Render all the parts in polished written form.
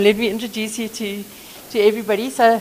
Let me introduce you to everybody. So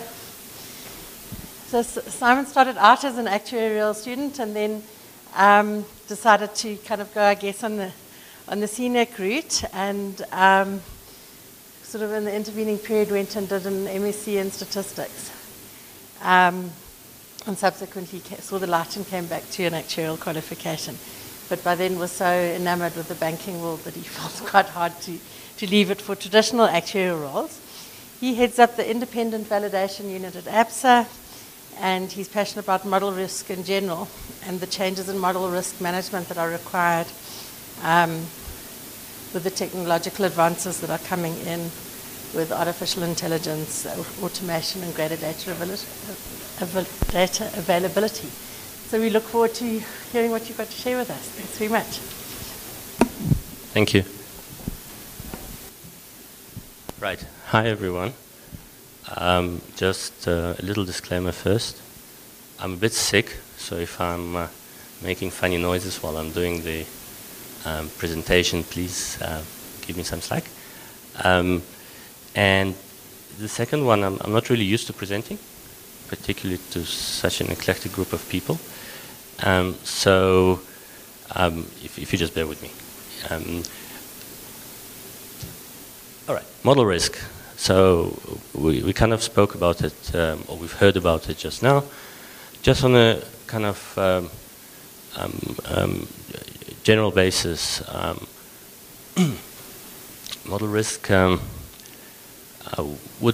Simon started out as an actuarial student and then decided to kind of go, I guess, on the CNEC route, and sort of in the intervening period went and did an MSc in statistics. And subsequently saw the light and came back to an actuarial qualification. But by then was so enamored with the banking world that he felt quite hard to leave it for traditional actuarial roles. He heads up the independent validation unit at ABSA, and he's passionate about model risk in general and the changes in model risk management that are required with the technological advances that are coming in with artificial intelligence, automation, and greater data availability. So we look forward to hearing what you've got to share with us. Thanks very much. Thank you. Right. Hi, everyone. Just a little disclaimer first. I'm a bit sick, so if I'm making funny noises while I'm doing the presentation, please give me some slack. And the second one, I'm not really used to presenting, particularly to such an eclectic group of people. So if you just bear with me. All right, model risk. So we kind of spoke about it, or we've heard about it just now. Just on a kind of general basis, model risk would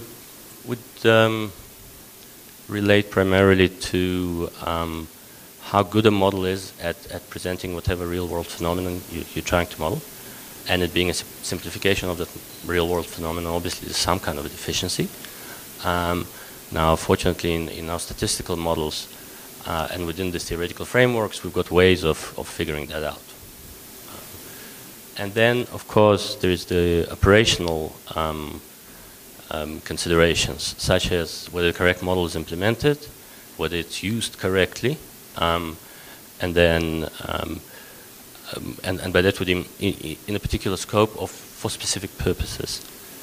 relate primarily to how good a model is at presenting whatever real-world phenomenon you're trying to model, and it being a simplification of that real-world phenomenon. Obviously, there's some kind of a deficiency. Now, fortunately, in our statistical models and within these theoretical frameworks, we've got ways of figuring that out. And then, of course, there is the operational considerations, such as whether the correct model is implemented, whether it's used correctly, and then and by that, in a particular scope for specific purposes.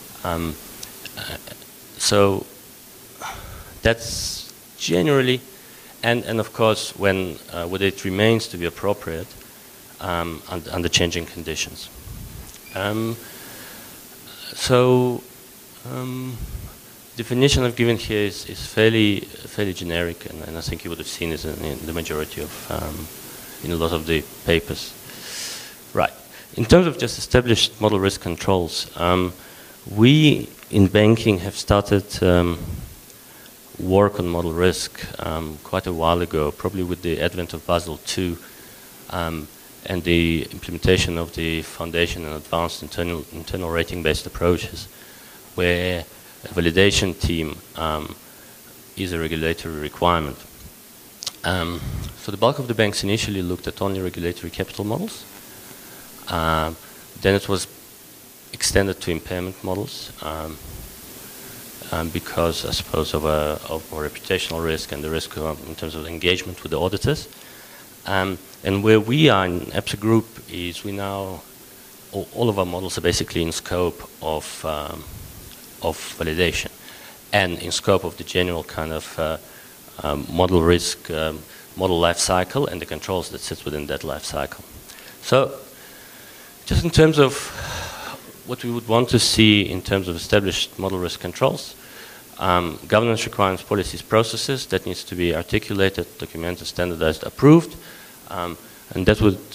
So that's generally, and of course, whether it remains to be appropriate under changing conditions. Definition I've given here is fairly generic, and I think you would have seen it in the majority of, in a lot of the papers. Right. In terms of just established model risk controls, we in banking have started work on model risk quite a while ago, probably with the advent of Basel II and the implementation of the foundation and advanced internal rating-based approaches, where a validation team is a regulatory requirement. So the bulk of the banks initially looked at only regulatory capital models. Then it was extended to impairment models because, I suppose, of more reputational risk and the risk in terms of engagement with the auditors. And where we are in ABSA Group is we now, all of our models are basically in scope of validation and in scope of the general kind of model risk, model life cycle and the controls that sit within that life cycle. So just in terms of what we would want to see in terms of established model risk controls, governance requirements, policies, processes, that needs to be articulated, documented, standardized, approved, and that would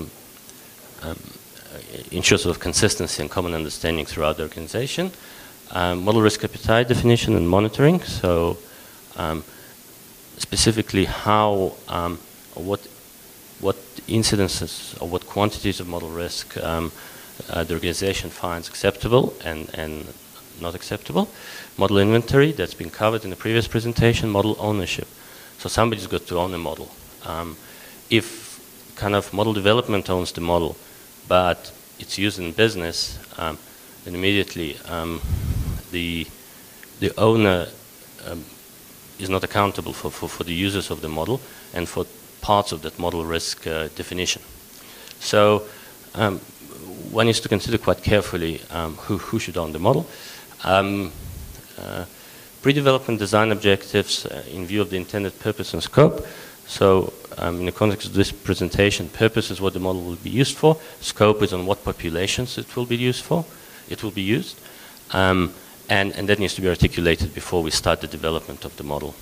ensure sort of consistency and common understanding throughout the organization. Model risk appetite definition and monitoring, so specifically how, what incidences or what quantities of model risk the organization finds acceptable and not acceptable. Model inventory, that's been covered in the previous presentation. Model ownership, so somebody's got to own a model. If kind of model development owns the model, but it's used in business, then immediately the owner is not accountable for the users of the model and for parts of that model risk definition. So one needs to consider quite carefully who should own the model. Pre-development design objectives in view of the intended purpose and scope. So in the context of this presentation, purpose is what the model will be used for. Scope is on what populations it will be used for. It will be used. And that needs to be articulated before we start the development of the model.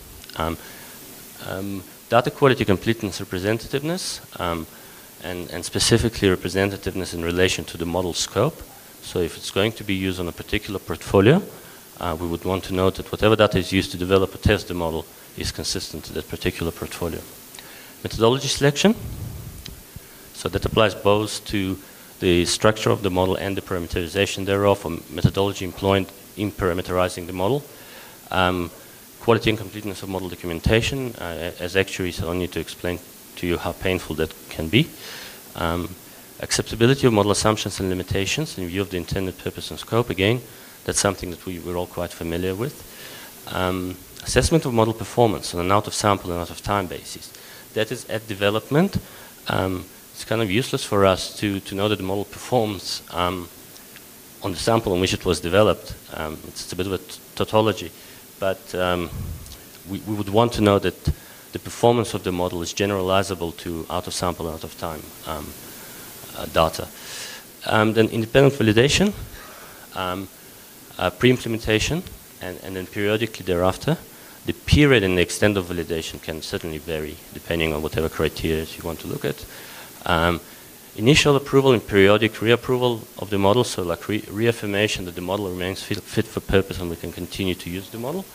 Data quality, completeness, representativeness, and specifically representativeness in relation to the model scope. So if it's going to be used on a particular portfolio, we would want to note that whatever data is used to develop or test the model is consistent to that particular portfolio. Methodology selection. So that applies both to the structure of the model and the parameterization thereof, or methodology employed in parameterizing the model. Quality and completeness of model documentation. As actuaries, I don't need to explain to you how painful that can be. Acceptability of model assumptions and limitations in view of the intended purpose and scope. Again, that's something that we're all quite familiar with. Assessment of model performance on an out-of-sample and out-of-time basis. That is at development. It's kind of useless for us to know that the model performs on the sample on which it was developed. It's a bit of a tautology, but we would want to know that the performance of the model is generalizable to out-of-sample and out-of-time data. Then independent validation, pre-implementation, and then periodically thereafter. The period and the extent of validation can certainly vary depending on whatever criteria you want to look at. Initial approval and periodic reapproval of the model, so like reaffirmation that the model remains fit for purpose and we can continue to use the model.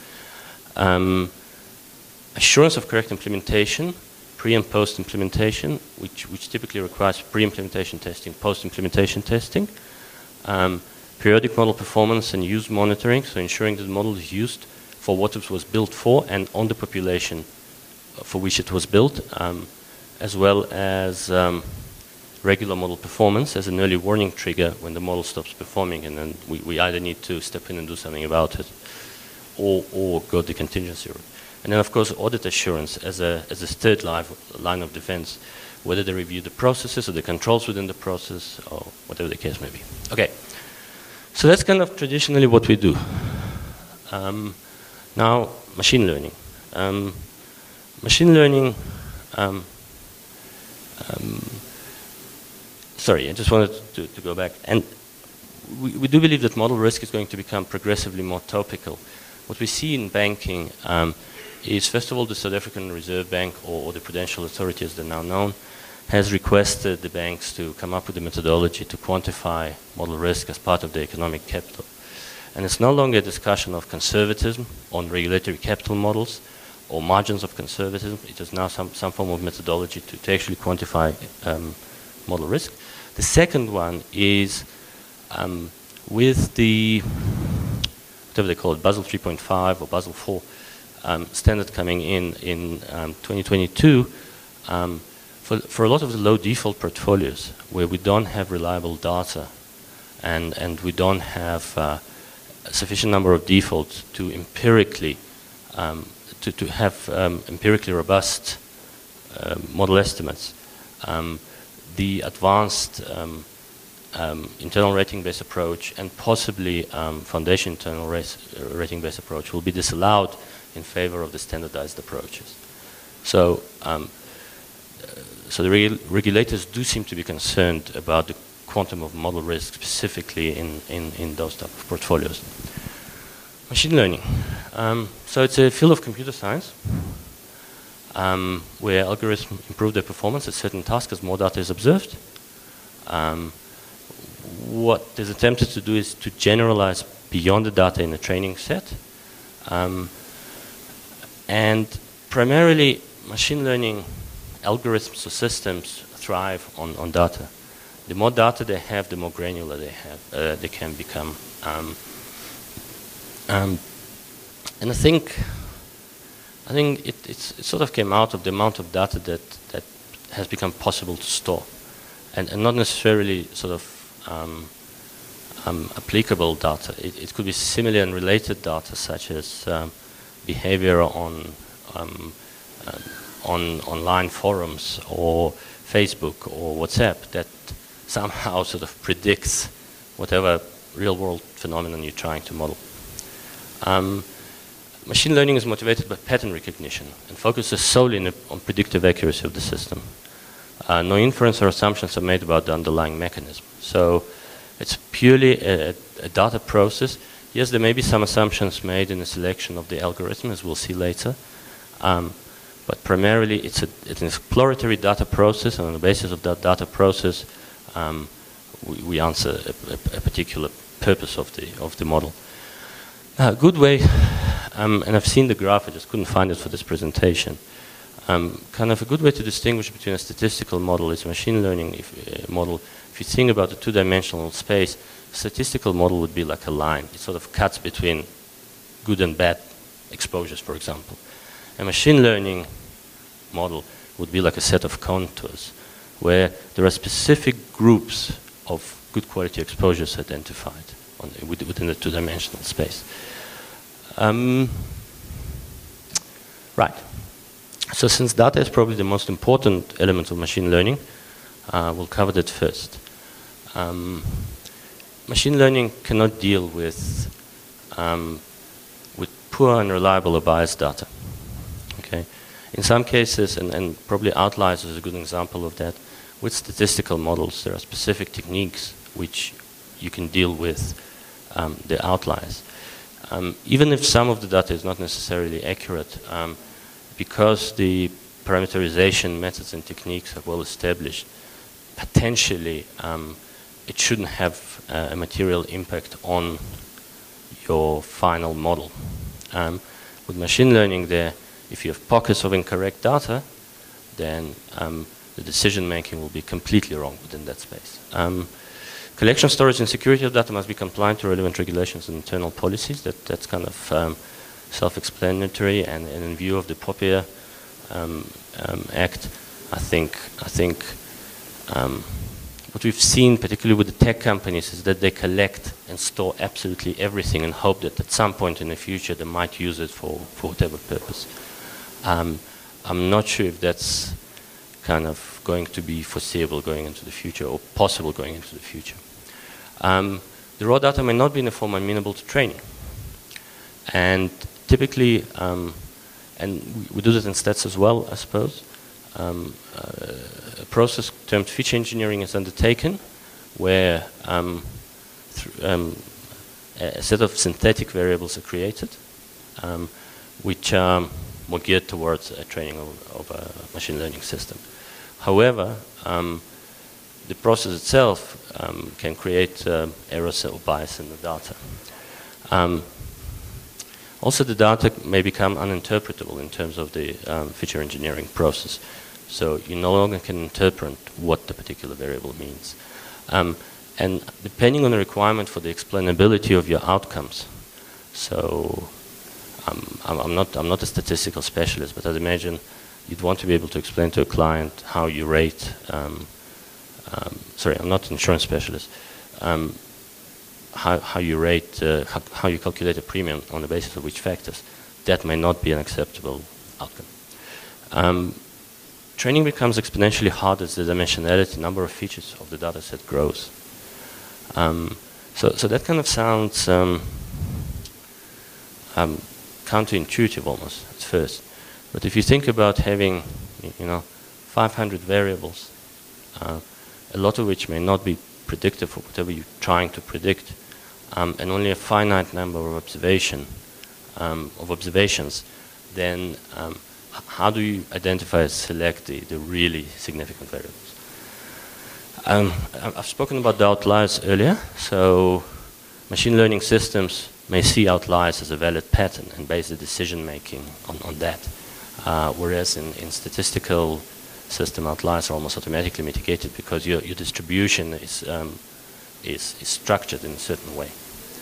Assurance of correct implementation, pre and post implementation, which typically requires pre-implementation testing, post-implementation testing. Periodic model performance and use monitoring, so ensuring that the model is used for what it was built for and on the population for which it was built, as well as regular model performance as an early warning trigger when the model stops performing, and then we either need to step in and do something about it or go the contingency route. And then, of course, audit assurance as a third line of defense, whether they review the processes or the controls within the process or whatever the case may be. Okay, so that's kind of traditionally what we do. Now, machine learning. Machine learning, sorry, I just wanted to go back. And we do believe that model risk is going to become progressively more topical. What we see in banking is, first of all, the South African Reserve Bank, or the Prudential Authority as they're now known, has requested the banks to come up with a methodology to quantify model risk as part of the economic capital. And it's no longer a discussion of conservatism on regulatory capital models or margins of conservatism. It is now some form of methodology to actually quantify model risk. The second one is with the, whatever they call it, Basel 3.5 or Basel 4 standard coming in 2022, for a lot of the low default portfolios where we don't have reliable data and we don't have a sufficient number of defaults to empirically to have empirically robust model estimates, the advanced internal rating-based approach and possibly foundation internal rating-based approach will be disallowed in favor of the standardized approaches. So, so the regulators do seem to be concerned about the quantum of model risk specifically in those type of portfolios. Machine learning. So it's a field of computer science where algorithms improve their performance at certain tasks as more data is observed. What is attempted to do is to generalize beyond the data in the training set. And primarily, machine learning algorithms or systems thrive on data. The more data they have, the more granular they can become. And I think it sort of came out of the amount of data that has become possible to store, and not necessarily sort of applicable data. It could be similar and related data, such as behavior on online forums or Facebook or WhatsApp that somehow sort of predicts whatever real-world phenomenon you're trying to model. Machine learning is motivated by pattern recognition and focuses solely on predictive accuracy of the system. No inference or assumptions are made about the underlying mechanism. So it's purely a data process. Yes, there may be some assumptions made in the selection of the algorithm, as we'll see later. But primarily, it's an exploratory data process, and on the basis of that data process, we answer a particular purpose of the model. A good way, and I've seen the graph, I just couldn't find it for this presentation. Kind of a good way to distinguish between a statistical model is a machine learning model. If you think about the two-dimensional space, a statistical model would be like a line. It sort of cuts between good and bad exposures, for example. A machine learning model would be like a set of contours where there are specific groups of good quality exposures identified within the two-dimensional space. Right. So since data is probably the most important element of machine learning, we'll cover that first. Machine learning cannot deal with poor, unreliable, or biased data. Okay. In some cases, and probably outliers is a good example of that, with statistical models, there are specific techniques which you can deal with the outliers. Even if some of the data is not necessarily accurate, because the parameterization methods and techniques are well established, potentially it shouldn't have a material impact on your final model. With machine learning there, if you have pockets of incorrect data, then the decision making will be completely wrong within that space. Collection, storage, and security of data must be compliant to relevant regulations and internal policies. That's kind of self-explanatory, and in view of the POPIA Act, I think what we've seen, particularly with the tech companies, is that they collect and store absolutely everything and hope that at some point in the future they might use it for whatever purpose. I'm not sure if that's kind of going to be foreseeable going into the future or possible going into the future. The raw data may not be in a form amenable to training. And typically, and we do that in stats as well, I suppose, a process termed feature engineering is undertaken where a set of synthetic variables are created which are more geared towards a training of a machine learning system. However, the process itself can create errors or bias in the data. Also, the data may become uninterpretable in terms of the feature engineering process. So you no longer can interpret what the particular variable means. And depending on the requirement for the explainability of your outcomes, so I'm not a statistical specialist, but I'd imagine you'd want to be able to explain to a client how you rate, sorry, I'm not an insurance specialist, how you rate, how you calculate a premium on the basis of which factors. That may not be an acceptable outcome. Training becomes exponentially harder as the dimensionality, number of features of the data set grows. So that kind of sounds counterintuitive almost at first. But if you think about having, 500 variables, a lot of which may not be predictive for whatever you're trying to predict, and only a finite number of observations, then how do you identify and select the really significant variables? I've spoken about the outliers earlier, so machine learning systems may see outliers as a valid pattern and base the decision making on that, whereas in statistical system, outliers are almost automatically mitigated because your distribution is structured in a certain way.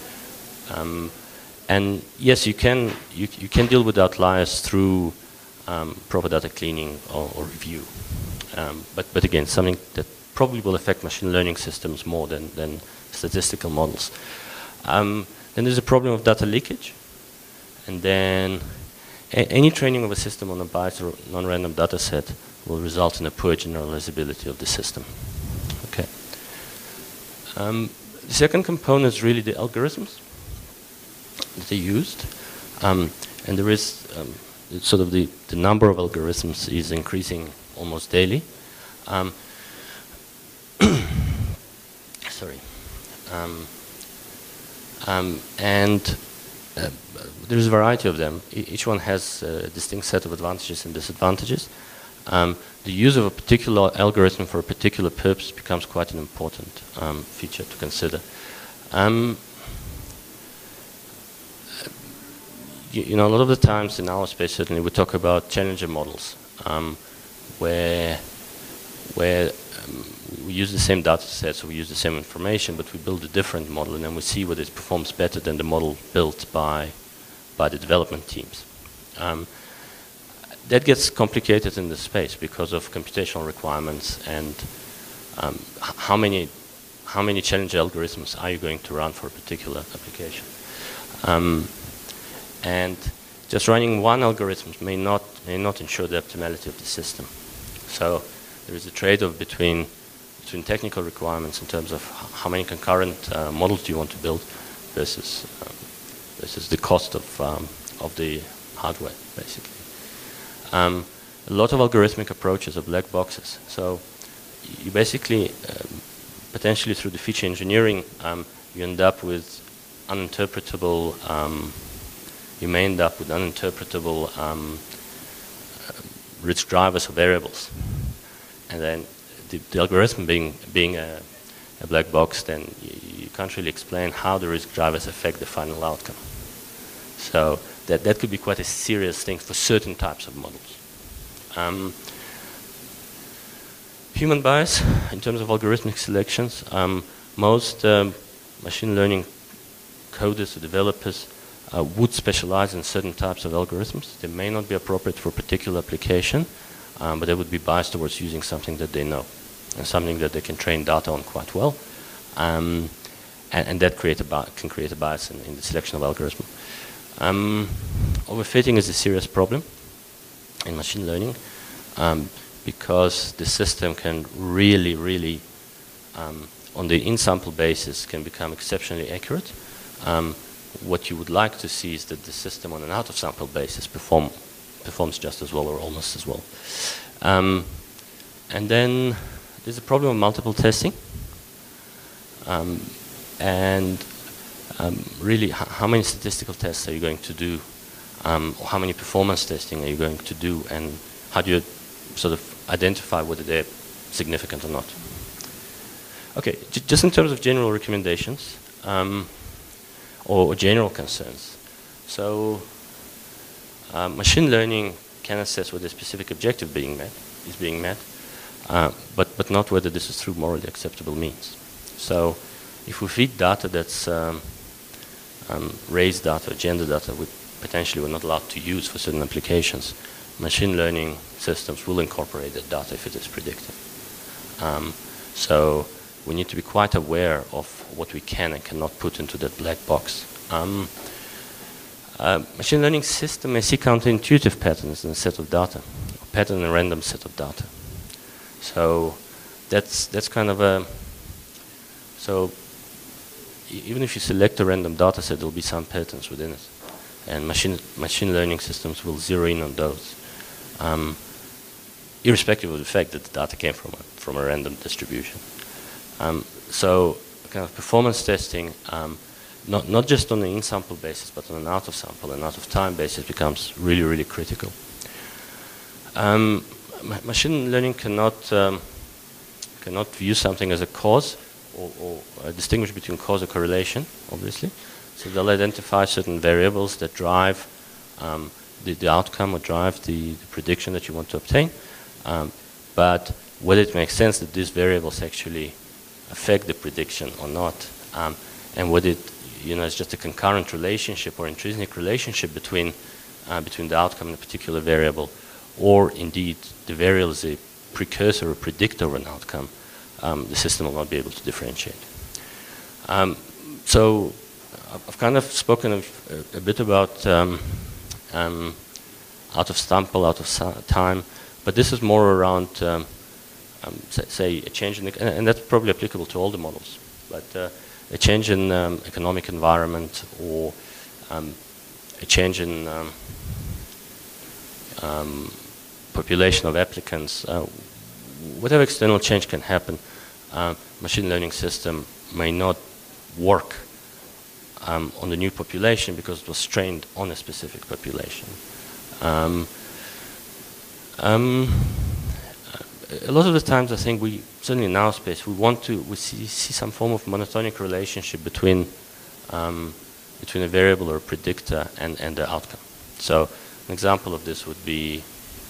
And yes, you can deal with outliers through proper data cleaning or review, but again, something that probably will affect machine learning systems more than statistical models. Then there's a problem of data leakage, and then any training of a system on a biased or non-random data set will result in a poor generalizability of the system. Okay. The second component is really the algorithms. that are used, and there is sort of the number of algorithms is increasing almost daily. Sorry. And there's a variety of them. Each one has a distinct set of advantages and disadvantages. The use of a particular algorithm for a particular purpose becomes quite an important feature to consider. You know, a lot of the times in our space, certainly, we talk about challenger models, where we use the same data set, so we use the same information, but we build a different model, and then we see whether it performs better than the model built by the development teams. That gets complicated in the space because of computational requirements and how many challenge algorithms are you going to run for a particular application. And just running one algorithm may not ensure the optimality of the system. So there is a trade-off between technical requirements in terms of how many concurrent models do you want to build versus the cost of the hardware, basically. A lot of algorithmic approaches are black boxes. So you basically, potentially through the feature engineering, you end up with uninterpretable, you may end up with uninterpretable rich drivers or variables. And then the algorithm being a black box, then you can't really explain how the risk drivers affect the final outcome. So that could be quite a serious thing for certain types of models. Human bias, in terms of algorithmic selections, most machine learning coders or developers would specialize in certain types of algorithms. They may not be appropriate for a particular application, but they would be biased towards using something that they know and something that they can train data on quite well. And that can create a bias in the selection of algorithm. Overfitting is a serious problem in machine learning because the system can really, on the in-sample basis, can become exceptionally accurate. What you would like to see is that the system on an out-of-sample basis performs just as well or almost as well. And then there's a problem of multiple testing. Really, how many statistical tests are you going to do? Or how many performance testing are you going to do? And how do you sort of identify whether they're significant or not? Okay, just in terms of general recommendations or general concerns. So machine learning can assess whether a specific objective is being met, but not whether this is through morally acceptable means. So if we feed data that's race data, gender data, we potentially we're not allowed to use for certain applications, machine learning systems will incorporate that data if it is predictive. So we need to be quite aware of what we can and cannot put into that black box. Machine learning system may see counterintuitive patterns in a set of data, a pattern in a random set of data. So that's kind of a, so even if you select a random data set, there will be some patterns within it. And machine learning systems will zero in on those, irrespective of the fact that the data came from a random distribution. So kind of performance testing, not just on an in-sample basis, but on an out-of-sample and out-of-time basis becomes really critical. Machine learning cannot view something as a cause or distinguish between cause or correlation, obviously. So they'll identify certain variables that drive the outcome or drive the prediction that you want to obtain. But whether it makes sense that these variables actually affect the prediction or not, and whether it's just a concurrent relationship or intrinsic relationship between the outcome and a particular variable, or indeed the variable is a precursor or predictor of an outcome, the system will not be able to differentiate. So I've kind of spoken a bit about out-of-sample, out-of-time, but this is more around, say, a change in, and that's probably applicable to all the models, but a change in economic environment or a change in population of applicants, whatever external change can happen, machine learning system may not work on the new population because it was trained on a specific population. A lot of the times, I think certainly in our space, we see some form of monotonic relationship between a variable or a predictor and the outcome. So an example of this would be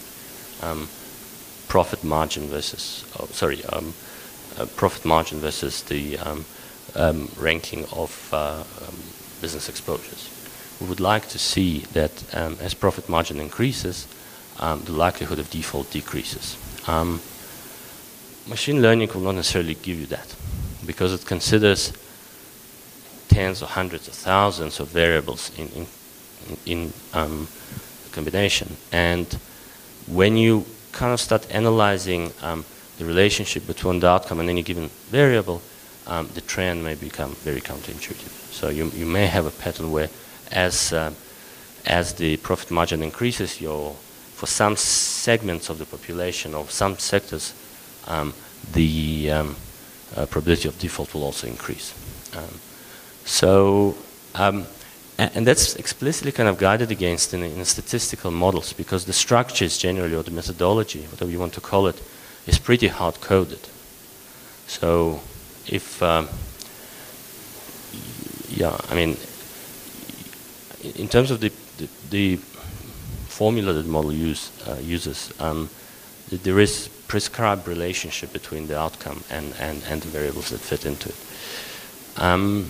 profit margin versus, profit margin versus the ranking of business exposures. We would like to see that as profit margin increases, the likelihood of default decreases. Machine learning will not necessarily give you that because it considers tens or hundreds of thousands of variables in combination. And when you kind of start analyzing the relationship between the outcome and any given variable, the trend may become very counterintuitive. So you may have a pattern where as the profit margin increases, for some segments of the population or some sectors, the probability of default will also increase. And that's explicitly kind of guided against in statistical models because the structures generally, or the methodology, whatever you want to call it, is pretty hard-coded. So if, in terms of the formula that the model uses, there is prescribed relationship between the outcome and the variables that fit into it.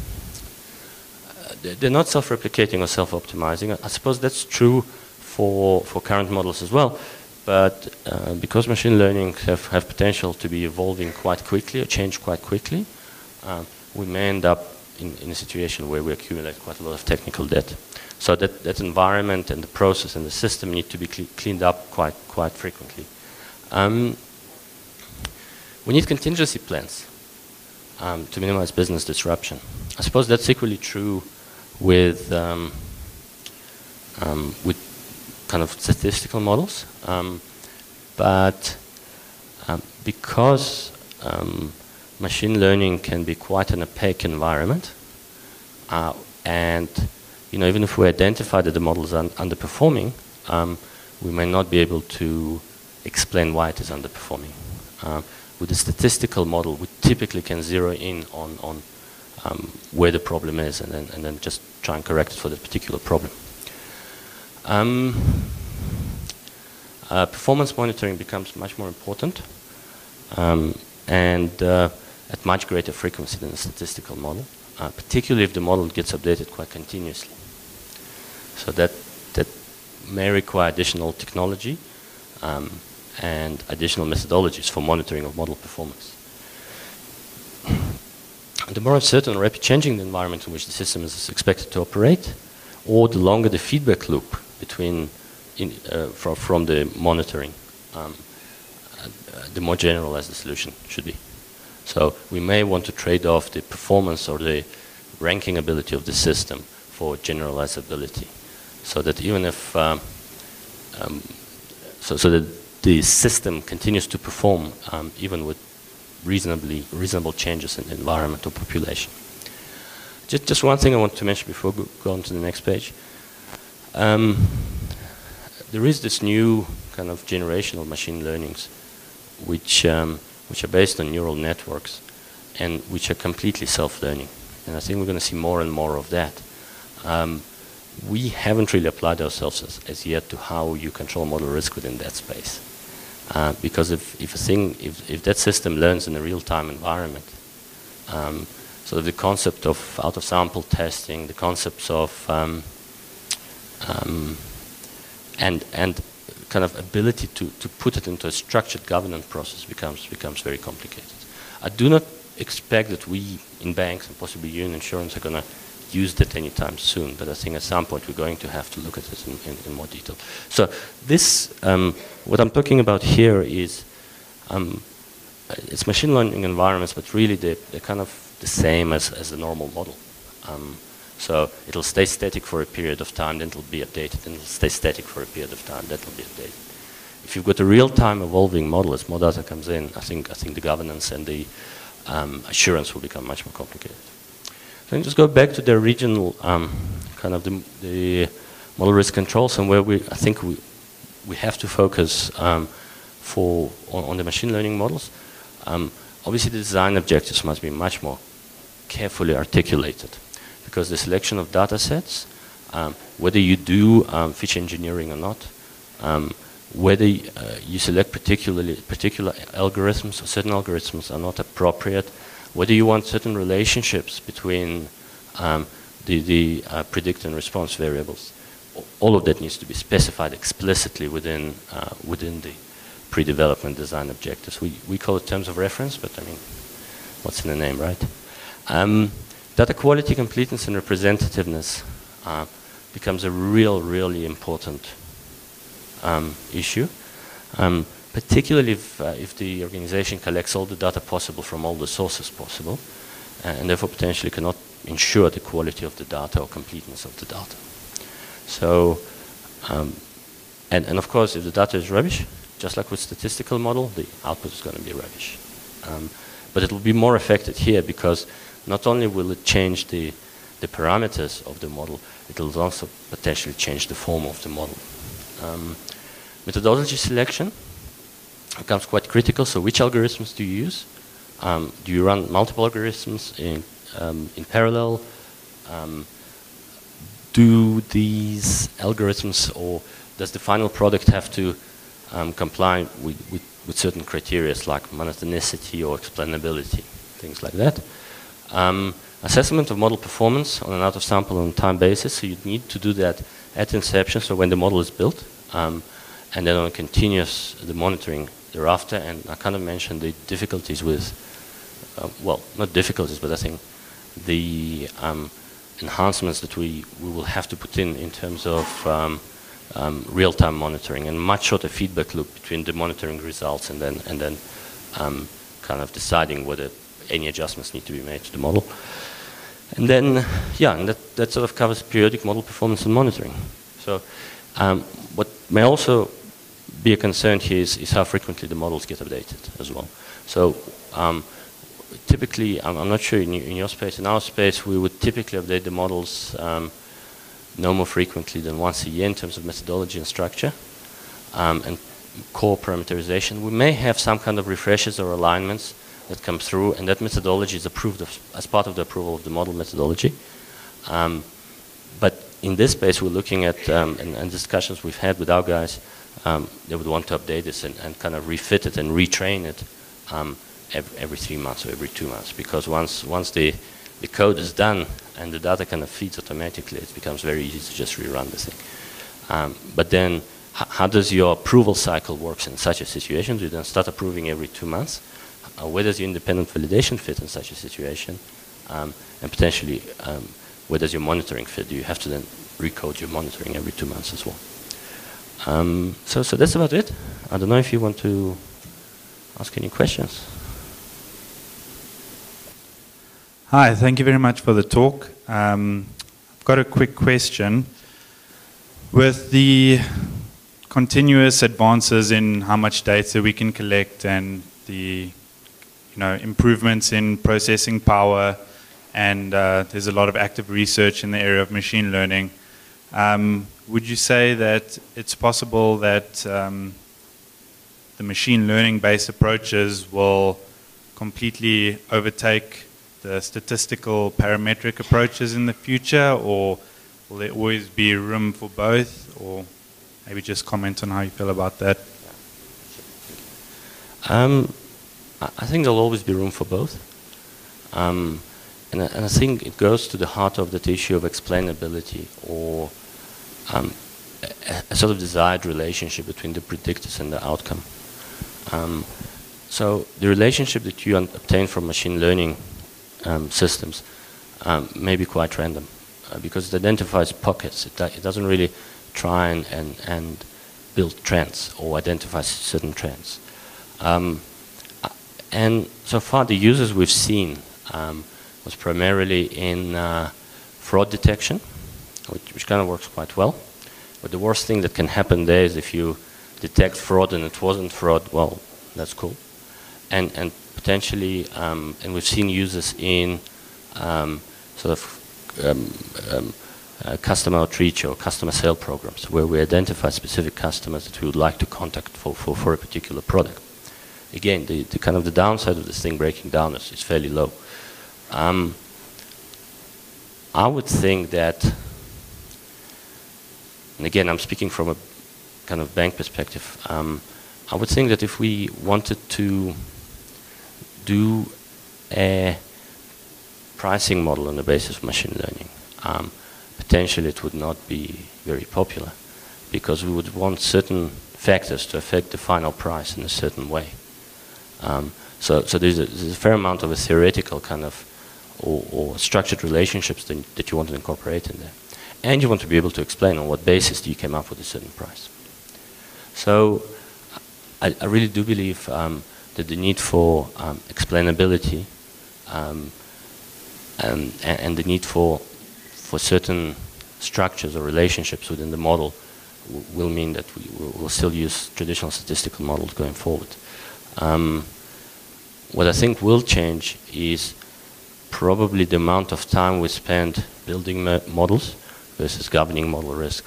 They're not self-replicating or self-optimizing. I suppose that's true for current models as well, but because machine learning have potential to be evolving quite quickly or change quite quickly, we may end up in a situation where we accumulate quite a lot of technical debt. So that environment and the process and the system need to be cleaned up quite frequently. We need contingency plans to minimize business disruption. I suppose that's equally true with kind of statistical models, but because machine learning can be quite an opaque environment, and even if we identify that the model is underperforming, we may not be able to explain why it is underperforming. With a statistical model, we typically can zero in on where the problem is and then just try and correct it for that particular problem. Performance monitoring becomes much more important and at much greater frequency than a statistical model, particularly if the model gets updated quite continuously. So that may require additional technology and additional methodologies for monitoring of model performance. The more uncertain or rapid changing the environment in which the system is expected to operate, or the longer the feedback loop between from the monitoring, the more generalized the solution should be. So we may want to trade off the performance or the ranking ability of the system for generalizability, so that even if so that the system continues to perform even with reasonable changes in the environment or population. Just one thing I want to mention before we go on to the next page. There is this new kind of generation of machine learnings which are based on neural networks and which are completely self-learning. And I think we're going to see more and more of that. We haven't really applied ourselves as yet to how you control model risk within that space. Because if that system learns in a real-time environment, so the concept of out-of-sample testing, the concepts of and kind of ability to put it into a structured governance process becomes very complicated. I do not expect that we in banks and possibly you in insurance are going to use that anytime soon, but I think at some point we're going to have to look at it in more detail. So this, what I'm talking about here is, it's machine learning environments, but really they're kind of the same as a normal model. So it'll stay static for a period of time, then it'll be updated, and it'll stay static for a period of time, then it'll be updated. If you've got a real-time evolving model, as more data comes in, I think the governance and the assurance will become much more complicated. So just go back to the original kind of the model risk controls, and where I think we have to focus on the machine learning models. Obviously, the design objectives must be much more carefully articulated, because the selection of data sets, whether you do feature engineering or not, whether you select particular algorithms or certain algorithms are not appropriate, whether you want certain relationships between the predict and response variables, all of that needs to be specified explicitly within the pre-development design objectives. We call it terms of reference, but I mean, what's in the name, right? Data quality, completeness, and representativeness becomes a really important issue, particularly if the organization collects all the data possible from all the sources possible, and therefore potentially cannot ensure the quality of the data or completeness of the data. So, and of course, if the data is rubbish, just like with statistical model, the output is going to be rubbish. But it will be more affected here, because not only will it change the parameters of the model, it will also potentially change the form of the model. Methodology selection becomes quite critical. So which algorithms do you use? Do you run multiple algorithms in parallel? Do these algorithms, or does the final product have to comply with certain criteria like monotonicity or explainability, things like that? Assessment of model performance on an out-of-sample and time basis, so you need to do that at inception, so when the model is built, and then on continuous the monitoring thereafter. And I kind of mentioned the difficulties with, well, not difficulties, but I think the enhancements that we will have to put in terms of real-time monitoring, and much shorter feedback loop between the monitoring results and then kind of deciding whether any adjustments need to be made to the model. And then, yeah, and that sort of covers periodic model performance and monitoring. So what may also be a concern here is how frequently the models get updated as well. So typically, I'm not sure in your space, in our space, we would typically update the models no more frequently than once a year in terms of methodology and structure, and core parameterization. We may have some kind of refreshes or alignments that come through, and that methodology is approved as part of the approval of the model methodology. But in this space, we're looking at, and discussions we've had with our guys, they would want to update this and kind of refit it and retrain it every 3 months or every 2 months, because once the code is done and the data kind of feeds automatically, it becomes very easy to just rerun the thing. But then, how does your approval cycle work in such a situation? Do you then start approving every 2 months? Where does your independent validation fit in such a situation? And potentially, where does your monitoring fit? Do you have to then recode your monitoring every 2 months as well? So that's about it. I don't know if you want to ask any questions. Hi, thank you very much for the talk. I've got a quick question. With the continuous advances in how much data we can collect and the improvements in processing power, and there's a lot of active research in the area of machine learning, would you say that it's possible that the machine learning based approaches will completely overtake the statistical parametric approaches in the future, or will there always be room for both? Or maybe just comment on how you feel about that. I think there'll always be room for both. And I think it goes to the heart of that issue of explainability, or a sort of desired relationship between the predictors and the outcome. So the relationship that you obtain from machine learning systems may be quite random, because it identifies pockets. It doesn't really try and build trends or identify certain trends. And so far, the users we've seen was primarily in fraud detection, which kind of works quite well. But the worst thing that can happen there is if you detect fraud and it wasn't fraud, well, that's cool. And potentially, and we've seen users in sort of customer outreach or customer sale programs where we identify specific customers that we would like to contact for a particular product. Again, the kind of the downside of this thing breaking down is fairly low. I would think that, and again, I'm speaking from a kind of bank perspective, I would think that if we wanted to do a pricing model on the basis of machine learning, potentially it would not be very popular because we would want certain factors to affect the final price in a certain way. So there's a fair amount of a theoretical kind of or structured relationships that you want to incorporate in there. And you want to be able to explain on what basis you came up with a certain price. So I really do believe that the need for explainability and the need for certain structures or relationships within the model will mean that we will still use traditional statistical models going forward. What I think will change is probably the amount of time we spend building models versus governing model risk.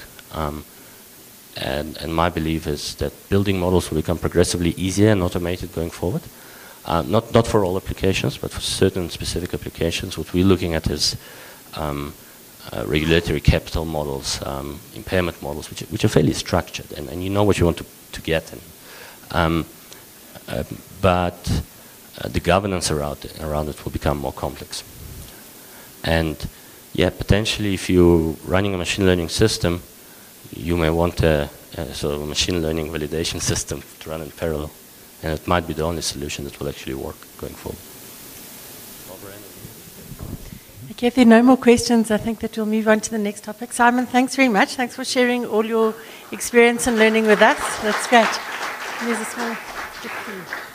And my belief is that building models will become progressively easier and automated going forward. Not for all applications, but for certain specific applications. What we're looking at is regulatory capital models, impairment models, which are fairly structured, and you know what you want to get. But the governance around it will become more complex. And yeah, potentially if you're running a machine learning system, you may want a sort of a machine learning validation system to run in parallel. And it might be the only solution that will actually work going forward. Okay, if there are no more questions, I think that we'll move on to the next topic. Simon, thanks very much. Thanks for sharing all your experience and learning with us. That's great. There's a small stick for you.